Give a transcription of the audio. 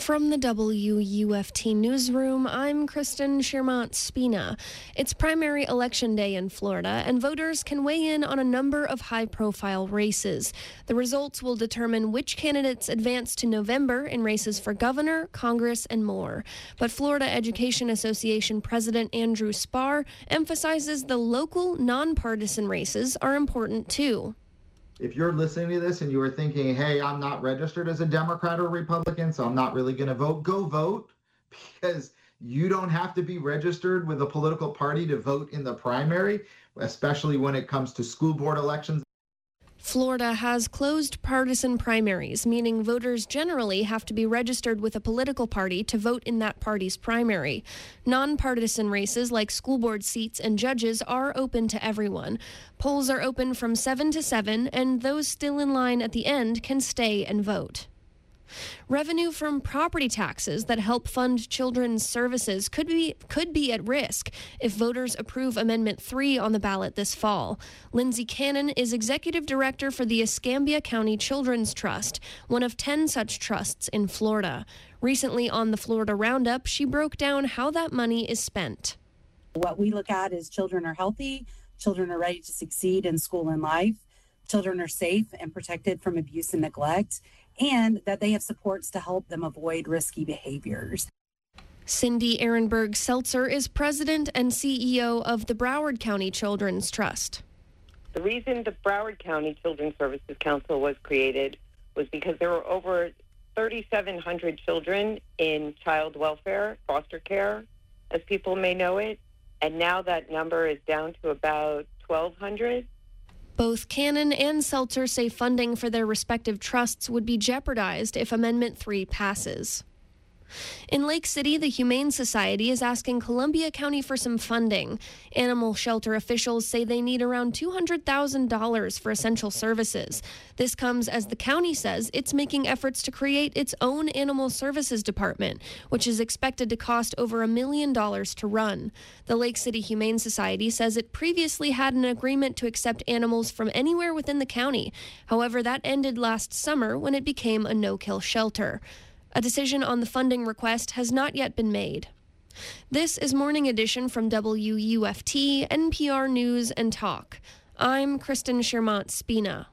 From the WUFT newsroom, I'm Kristen Schiermont-Spina. It's primary election day in Florida, and voters can weigh in on a number of high-profile races. The results will determine which candidates advance to November in races for governor, Congress, and more. But Florida Education Association President Andrew Spar emphasizes the local, nonpartisan races are important too. If you're listening to this and you are thinking, hey, I'm not registered as a Democrat or Republican, so I'm not really going to vote, go vote, because you don't have to be registered with a political party to vote in the primary, especially when it comes to school board elections. Florida has closed partisan primaries, meaning voters generally have to be registered with a political party to vote in that party's primary. Nonpartisan races like school board seats and judges are open to everyone. Polls are open from 7 to 7, and those still in line at the end can stay and vote. Revenue from property taxes that help fund children's services could be at risk if voters approve Amendment 3 on the ballot this fall. Lindsay Cannon is executive director for the Escambia County Children's Trust, one of 10 such trusts in Florida. Recently on the Florida Roundup, she broke down how that money is spent. What we look at is children are healthy, children are ready to succeed in school and life, children are safe and protected from abuse and neglect, and that they have supports to help them avoid risky behaviors. Cindy Ehrenberg Seltzer is president and CEO of the Broward County Children's Trust. The reason the Broward County Children's Services Council was created was because there were over 3,700 children in child welfare, foster care, as people may know it, and now that number is down to about 1,200. Both Cannon and Seltzer say funding for their respective trusts would be jeopardized if Amendment 3 passes. In Lake City, the Humane Society is asking Columbia County for some funding. Animal shelter officials say they need around $200,000 for essential services. This comes as the county says it's making efforts to create its own animal services department, which is expected to cost over $1 million to run. The Lake City Humane Society says it previously had an agreement to accept animals from anywhere within the county. However, that ended last summer when it became a no-kill shelter. A decision on the funding request has not yet been made. This is Morning Edition from WUFT, NPR News and Talk. I'm Kristen Schiermont-Spina.